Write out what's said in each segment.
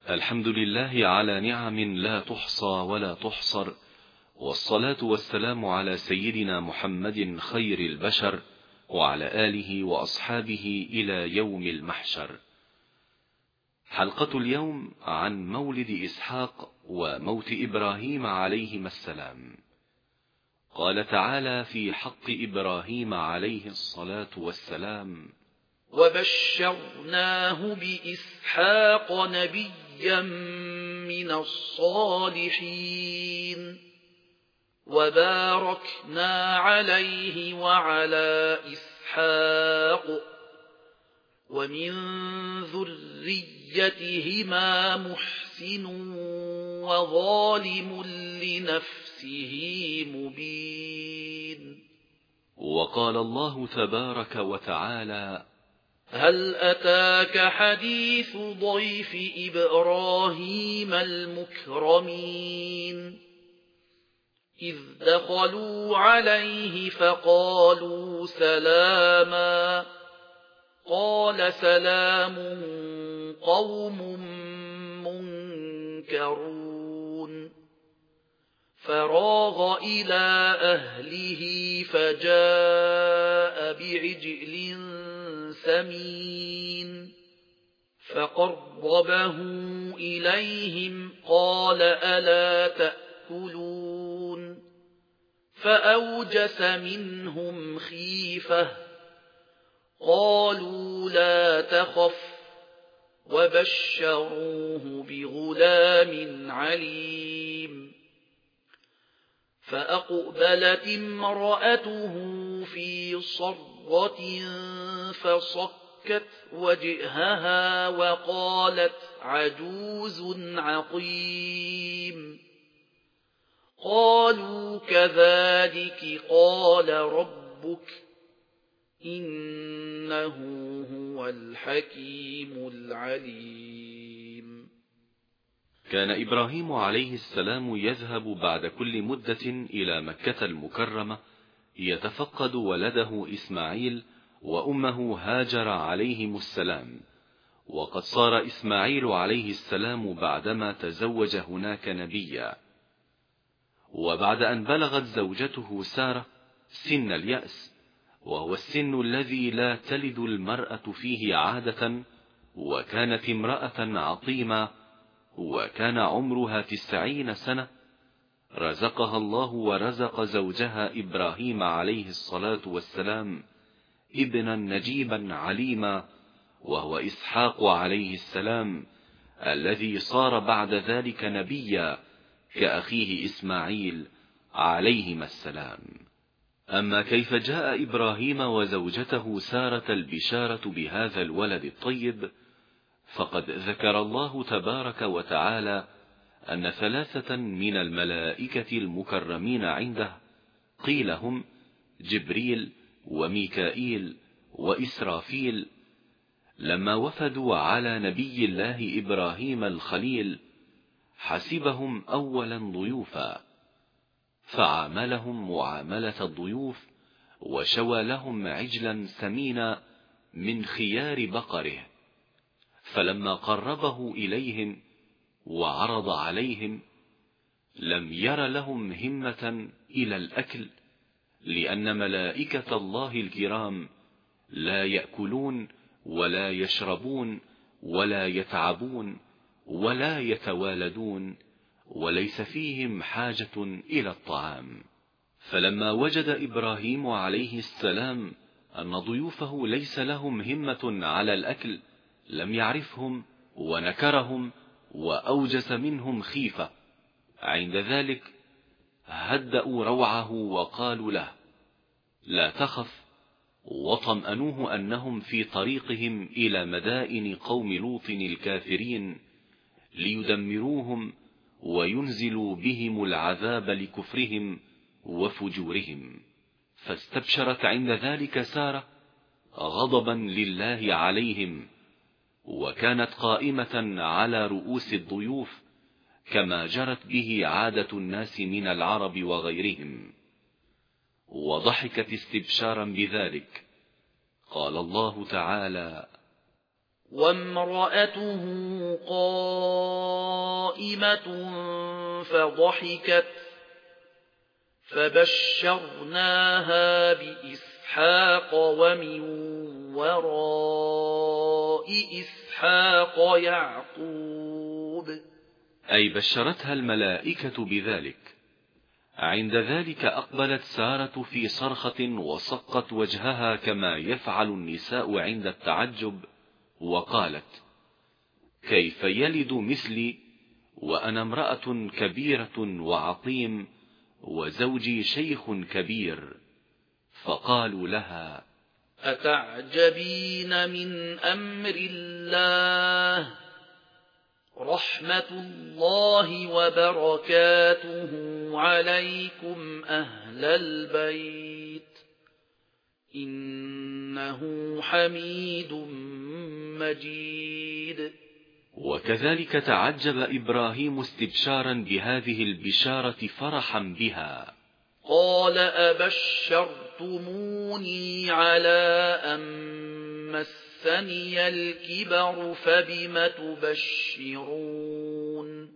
الحمد لله على نعم لا تحصى ولا تحصر، والصلاة والسلام على سيدنا محمد خير البشر وعلى آله وأصحابه إلى يوم المحشر. حلقة اليوم عن مولد إسحاق وموت إبراهيم عليهما السلام. قال تعالى في حق إبراهيم عليه الصلاة والسلام: وبشرناه بإسحاق نبيا من الصالحين وباركنا عليه وعلى إسحاق ومن ذريتهما محسن وظالم لنفسه مبين. وقال الله تبارك وتعالى: هل أتاك حديث ضيف إبراهيم المكرمين إذ دخلوا عليه فقالوا سلاما قال سلام قوم منكرون فراغ إلى أهله فجاء بعجل سمين فقربه إليهم قال ألا تأكلون فأوجس منهم خيفة قالوا لا تخف وبشروه بغلام عليم. فأقبلت امرأته في صرة فصكت وجهها وقالت عجوز عقيم. قالوا كذلك قال ربك إنه هو الحكيم العليم. كان إبراهيم عليه السلام يذهب بعد كل مدة إلى مكة المكرمة يتفقد ولده إسماعيل وأمه هاجر عليهم السلام. وقد صار إسماعيل عليه السلام بعدما تزوج هناك نبيا، وبعد أن بلغت زوجته سارة سن اليأس، وهو السن الذي لا تلد المرأة فيه عادة، وكانت امرأة عقيمة، وكان عمرها 90 سنة، رزقها الله ورزق زوجها إبراهيم عليه الصلاة والسلام ابنا نجيبا عليما، وهو إسحاق عليه السلام، الذي صار بعد ذلك نبيا كأخيه إسماعيل عليهما السلام. أما كيف جاء إبراهيم وزوجته سارة البشارة بهذا الولد الطيب، فقد ذكر الله تبارك وتعالى أن 3 من الملائكة المكرمين عنده، قيل هم جبريل وميكائيل وإسرافيل، لما وفدوا على نبي الله إبراهيم الخليل حسبهم أولا ضيوفا، فعاملهم معاملة الضيوف، وشوى لهم عجلا سمينا من خيار بقره، فلما قربه إليهم وعرض عليهم لم ير لهم همة إلى الأكل، لأن ملائكة الله الكرام لا يأكلون ولا يشربون ولا يتعبون ولا يتوالدون، وليس فيهم حاجة إلى الطعام. فلما وجد إبراهيم عليه السلام أن ضيوفه ليس لهم همة على الأكل لم يعرفهم ونكرهم وأوجس منهم خيفة. عند ذلك هدأوا روعه وقالوا له لا تخف، وطمأنوه أنهم في طريقهم إلى مدائن قوم لوط الكافرين ليدمروهم وينزلوا بهم العذاب لكفرهم وفجورهم. فاستبشرت عند ذلك سارة غضبا لله عليهم، وكانت قائمة على رؤوس الضيوف كما جرت به عادة الناس من العرب وغيرهم، وضحكت استبشارا بذلك. قال الله تعالى: وامرأته قائمة فضحكت فبشرناها بإسحاق ومن وراء إسحاق يعقوب. أي بشرتها الملائكة بذلك. عند ذلك أقبلت سارة في صرخة وصقت وجهها كما يفعل النساء عند التعجب، وقالت: كيف يلد مثلي وأنا امرأة كبيرة وعقيم وزوجي شيخ كبير؟ فقالوا لها: أتعجبين من أمر الله، رحمة الله وبركاته عليكم أهل البيت، إنه حميد مجيد. وكذلك تعجب إبراهيم استبشارا بهذه البشارة فرحا بها. قال: أبشرتموني على أن مسني الكبر فبم تبشرون؟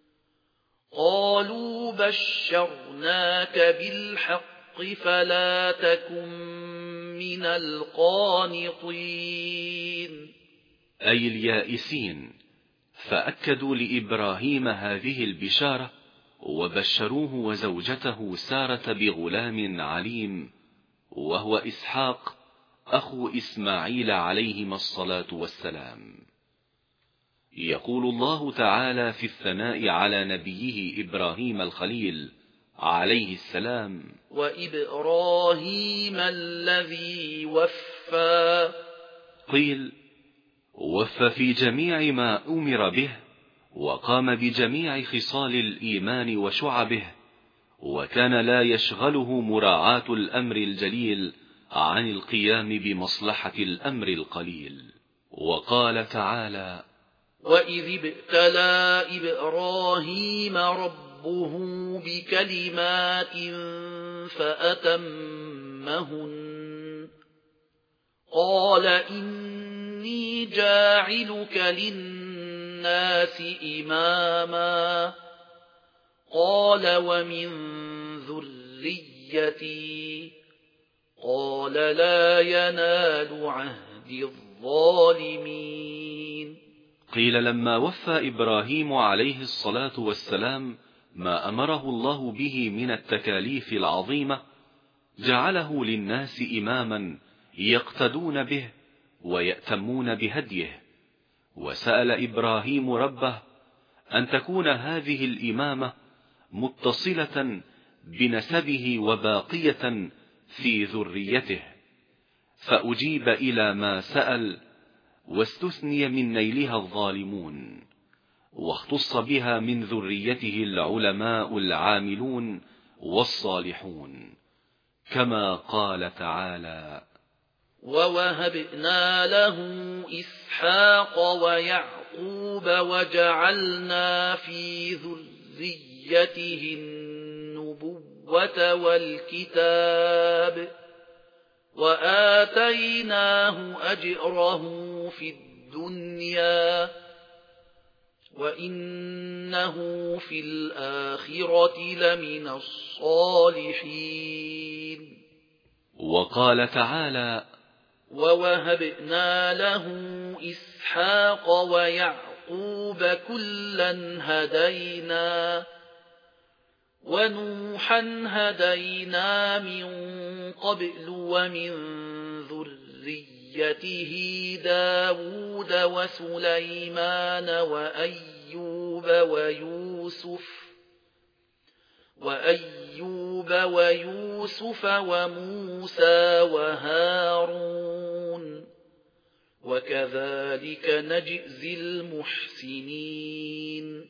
قالوا: بشرناك بالحق فلا تكن من القانطين. أي اليائسين. فأكدوا لإبراهيم هذه البشارة وبشروه وزوجته سارة بغلام عليم، وهو إسحاق أخو إسماعيل عليهما الصلاة والسلام. يقول الله تعالى في الثناء على نبيه إبراهيم الخليل عليه السلام: وإبراهيم الذي وفى. قيل: وفى في جميع ما أمر به، وقام بجميع خصال الإيمان وشعبه، وكان لا يشغله مراعاة الأمر الجليل عن القيام بمصلحة الأمر القليل. وقال تعالى: وإذ ابتلى إبراهيم ربه بكلمات فأتمهن، قال: إني جاعلك للناس إماما. قال: ومن ذريتي؟ قال: لا ينال عهد الظالمين. قيل: لما وفى إبراهيم عليه الصلاة والسلام ما أمره الله به من التكاليف العظيمة، جعله للناس إماما يقتدون به ويأتمون بهديه. وسأل إبراهيم ربه أن تكون هذه الإمامة متصلة بنسبه وباقية في ذريته، فأجيب إلى ما سأل، واستثني من نيلها الظالمون، واختص بها من ذريته العلماء العاملون والصالحون، كما قال تعالى: ووهبنا له إسحاق ويعقوب وجعلنا في ذريته النبوة والكتاب وآتيناه أجره في الدنيا وإنه في الآخرة لمن الصالحين. وقال تعالى: ووهبنا له إسحاق ويعقوب كلا هدينا ونوحا هدينا من قبل ومن ذريته داود وسليمان وأيوب ويوسف وموسى وهارون، وكذلك نجزي المحسنين.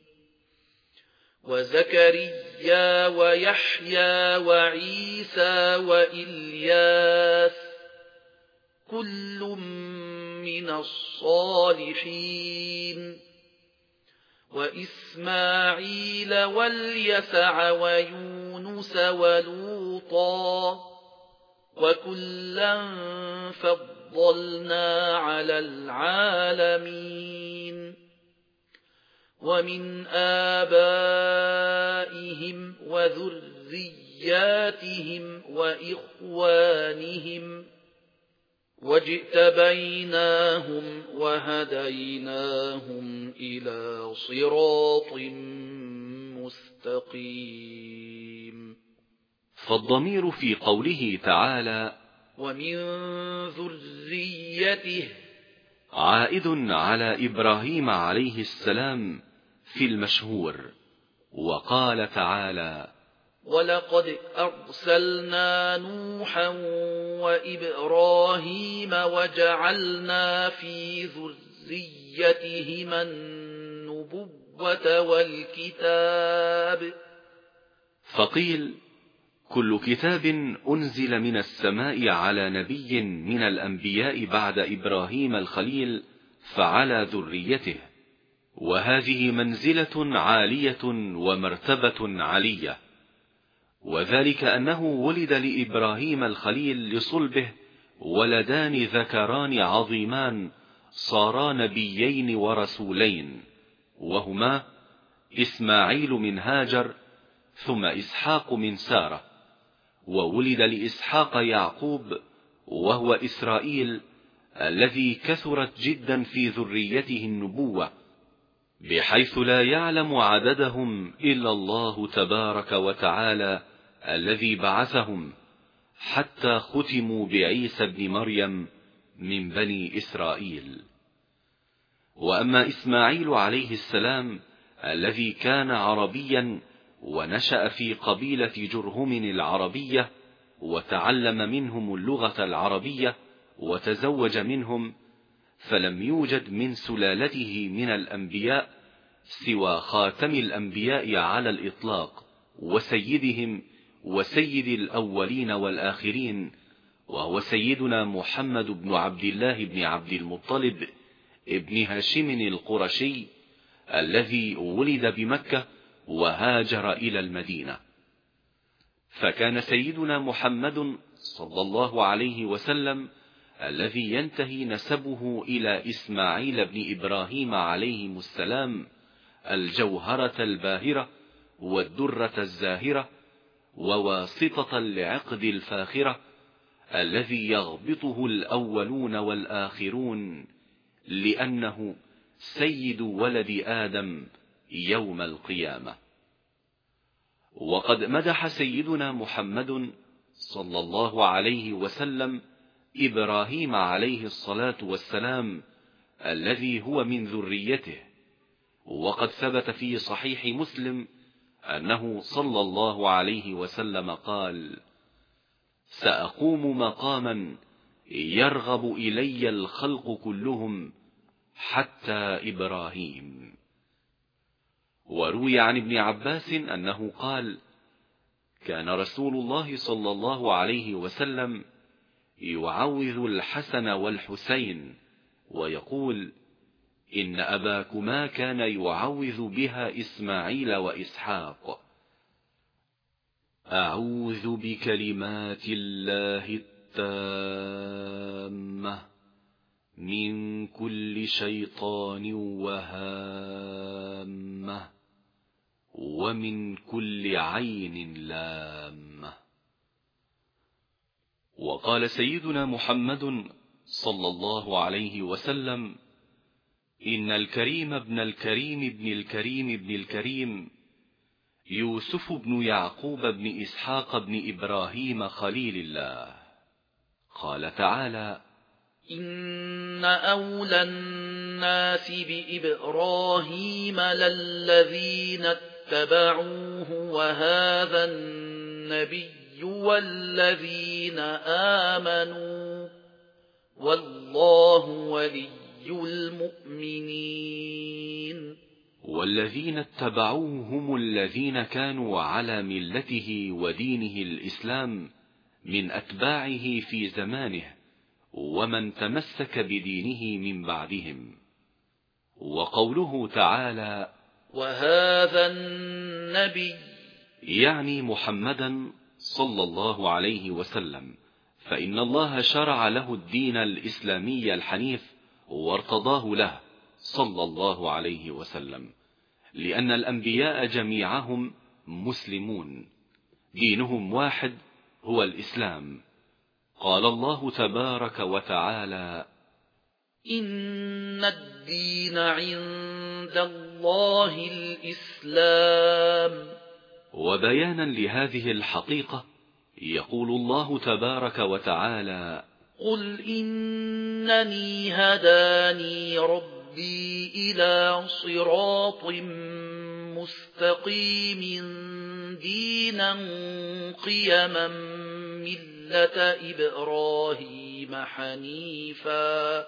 وزكريا ويحيى وعيسى وإلياس كل من الصالحين. وإسماعيل واليسع ويونس ولوطا وكلا فضلنا على العالمين ومن آبائهم وذرياتهم وإخوانهم واجتبيناهم وهديناهم إلى صراط مستقيم. فالضمير في قوله تعالى ومن ذريته عائد على إبراهيم عليه السلام في المشهور. وقال تعالى ولقد أرسلنا نوحا وإبراهيم وجعلنا في ذريتهما النبوة والكتاب. فقيل كل كتاب أنزل من السماء على نبي من الأنبياء بعد إبراهيم الخليل فعلى ذريته، وهذه منزلة عالية ومرتبة علية، وذلك أنه ولد لإبراهيم الخليل لصلبه ولدان ذكران عظيمان صارا نبيين ورسولين، وهما إسماعيل من هاجر ثم إسحاق من سارة. وولد لإسحاق يعقوب وهو إسرائيل الذي كثرت جدا في ذريته النبوة بحيث لا يعلم عددهم إلا الله تبارك وتعالى الذي بعثهم، حتى ختموا بعيسى ابن مريم من بني إسرائيل. وأما إسماعيل عليه السلام الذي كان عربيا ونشأ في قبيلة جرهم العربية وتعلم منهم اللغة العربية وتزوج منهم، فلم يوجد من سلالته من الأنبياء سوى خاتم الأنبياء على الإطلاق وسيدهم وسيد الأولين والآخرين، وهو سيدنا محمد بن عبد الله بن عبد المطلب ابن هاشم القرشي الذي ولد بمكة وهاجر إلى المدينة. فكان سيدنا محمد صلى الله عليه وسلم الذي ينتهي نسبه إلى إسماعيل بن إبراهيم عليهم السلام الجوهرة الباهرة والدرة الزاهرة وواسطة العقد الفاخرة الذي يغبطه الأولون والآخرون، لأنه سيد ولد آدم يوم القيامة. وقد مدح سيدنا محمد صلى الله عليه وسلم إبراهيم عليه الصلاة والسلام الذي هو من ذريته، وقد ثبت في صحيح مسلم أنه صلى الله عليه وسلم قال: سأقوم مقاما يرغب إلي الخلق كلهم حتى إبراهيم. وروي عن ابن عباس أنه قال: كان رسول الله صلى الله عليه وسلم يعوذ الحسن والحسين ويقول: إن أباكما كان يعوذ بها إسماعيل وإسحاق. أعوذ بكلمات الله التامة من كل شيطان وهامة ومن كل عين لامة. وقال سيدنا محمد صلى الله عليه وسلم: إن الكريم ابن الكريم ابن الكريم ابن الكريم يوسف بن يعقوب بن إسحاق بن إبراهيم خليل الله. قال تعالى: إن أولى الناس بإبراهيم للذين اتبعوه وهذا النبي والذين آمنوا والله ولي المؤمنين. والذين اتبعوه هم الذين كانوا على ملته ودينه الإسلام من أتباعه في زمانه ومن تمسك بدينه من بعدهم. وقوله تعالى: وهذا النبي، يعني محمدا صلى الله عليه وسلم، فإن الله شرع له الدين الإسلامي الحنيف وارتضاه له صلى الله عليه وسلم، لأن الأنبياء جميعهم مسلمون، دينهم واحد هو الإسلام. قال الله تبارك وتعالى: إن الدين عند الله الإسلام. وبيانا لهذه الحقيقة يقول الله تبارك وتعالى: قل إنني هداني ربي إلى صراط مستقيم دينا قيما ملة إبراهيم حنيفا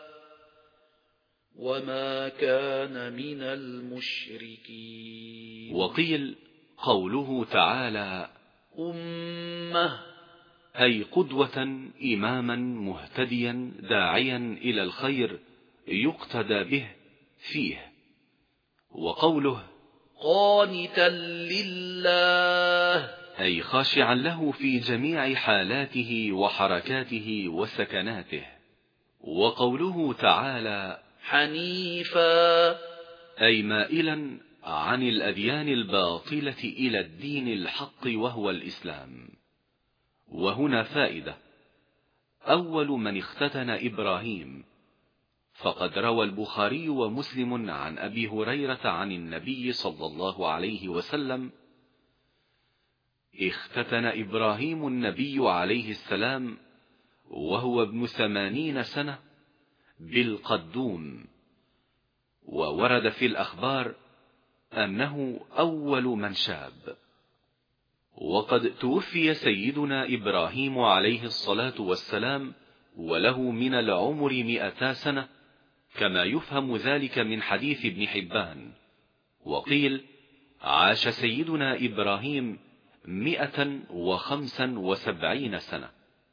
وما كان من المشركين. وقيل قوله تعالى أمة، أي قدوة إماما مهتديا داعيا إلى الخير يقتدى به فيه. وقوله قانتا لله، أي خاشعا له في جميع حالاته وحركاته وسكناته. وقوله تعالى حنيفا، أي مائلا عن الأديان الباطلة إلى الدين الحق وهو الإسلام. وهنا فائدة: أول من اختتن إبراهيم، فقد روى البخاري ومسلم عن أبي هريرة عن النبي صلى الله عليه وسلم: اختتن إبراهيم النبي عليه السلام وهو ابن 80 سنة بالقدوم. وورد في الأخبار أنه أول من شاب. وقد توفي سيدنا إبراهيم عليه الصلاة والسلام وله من العمر 200 سنة، كما يفهم ذلك من حديث ابن حبان. وقيل عاش سيدنا إبراهيم 175 سنة.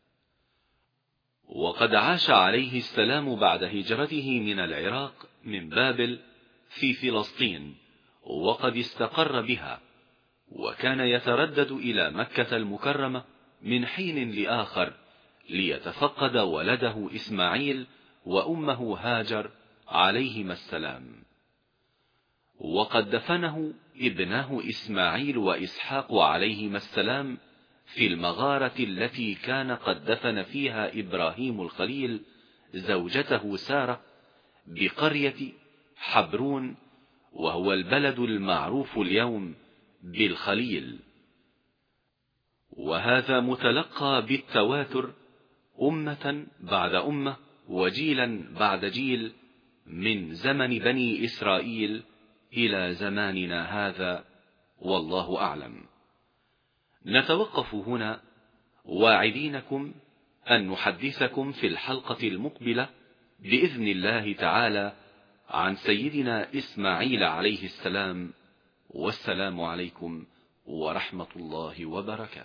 وقد عاش عليه السلام بعد هجرته من العراق من بابل في فلسطين، وقد استقر بها، وكان يتردد إلى مكة المكرمة من حين لآخر ليتفقد ولده إسماعيل وأمه هاجر عليهما السلام. وقد دفنه ابناه إسماعيل وإسحاق عليهما السلام في المغارة التي كان قد دفن فيها إبراهيم الخليل زوجته سارة بقرية حبرون، وهو البلد المعروف اليوم بالخليل. وهذا متلقى بالتواتر أمة بعد أمة وجيلا بعد جيل من زمن بني إسرائيل إلى زماننا هذا، والله أعلم. نتوقف هنا واعدينكم أن نحدثكم في الحلقة المقبلة بإذن الله تعالى عن سيدنا إسماعيل عليه السلام. والسلام عليكم ورحمة الله وبركاته.